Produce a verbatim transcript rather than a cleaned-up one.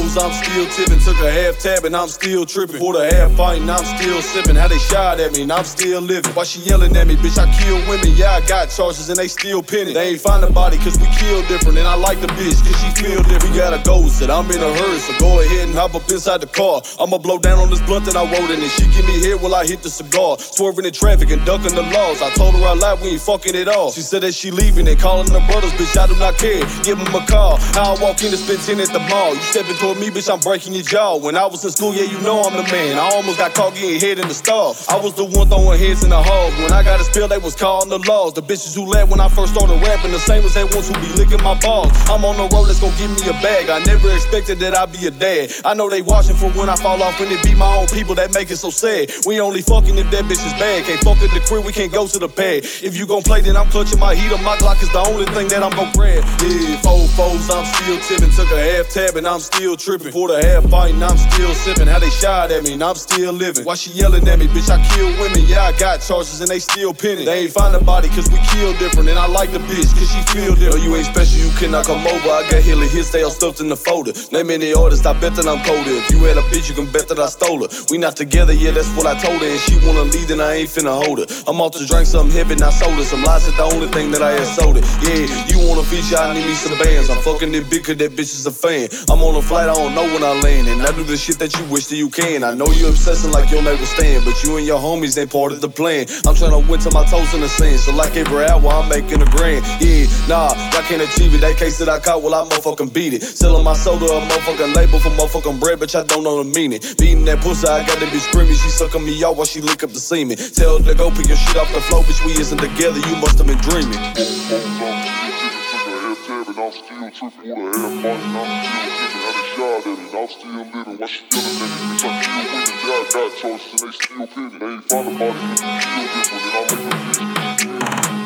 foes, I'm still tipping. Took a half tab and I'm still tripping. Poured a half pint and I'm still sipping. How they shied at me and I'm still living. Why she yelling at me, bitch, I kill women. Yeah, I got charges and they still pinning. They ain't find the body cause we kill different. And I like the bitch cause she feel different. We gotta go, said I'm in a hurry, so go ahead and hop up inside the car. I'ma blow down on this blunt that I rolled in. And she give me head while I hit the cigar. Swerving in traffic and ducking the laws. I told her I lied, we ain't fucking it all. She said that she leaving and calling her brothers, bitch, I do not care. Give them a call. How I walk in and spend ten at the mall. You stepping toward me, bitch, I'm breaking your jaw. When I was in school, yeah, you know I'm the man. I almost got caught getting hit in the stall. I was the one throwing heads in the halls. When I got a spill, they was calling the laws. The bitches who left when I first started rapping, the same as they ones who be licking my balls. I'm on the road, let's go give me a bag. I never expected that I'd be a dad. I know they watching for when I fall off, and it be my own people that make it so sad. We only fucking if that bitch is bad. Can't fuck at the crib, we can't go to the pad. If you gon' play, then I'm clutching my heater. My Glock is the only thing that I'm gon' grab. Yeah, four foes, I'm still tipping. Took a half tab and I'm still tripping. Poured a half pint and I'm still sipping. How they shied at me and I'm still living. Why she yelling at me, bitch, I kill women. Yeah, I got charges and they still pinning. They ain't find the body cause we kill different. And I like the bitch cause she feel different. No, you ain't special, you cannot come over. I got hella hits, they all stuffed in the folder. Name any artist, I bet that I'm colder. If you had a bitch, you can bet that I stole her. We not together, yeah, that's what I told her. And she wanna leave, then I ain't finna hold her. I'm off to drink something heavy, not soda. Some lies is the only thing that I had soda. Yeah, you wanna feature, I need me some bands. I'm fucking it big cause that bitch is a fan. I'm on a flight, I don't know when I land. And I do the shit that you wish that you can. I know you obsessing like you'll never stand, but you and your homies ain't part of the plan. I'm tryna win till my toes in the sand. So like every hour, I'm making a grand. Yeah, nah, I can't achieve it. That case that I caught, well, I motherfucking beat it. Selling my soda, a motherfucking label for motherfucking bread, bitch, I don't know the meaning. Beating that pussy, I got that bitch screaming. She sucking me out while she lick up the semen. Tell her to go pick your shit off the floor, bitch, we isn't together, you must have been dreaming. I'm still tripping with a half body, and I'm still tipping. How they shot at me, and I'm still living. Why she yelling at me, bitch, I kill women. Yeah, I got charges and they still pinning. They ain't find the body, cause we kill different, and I'm in the bitch.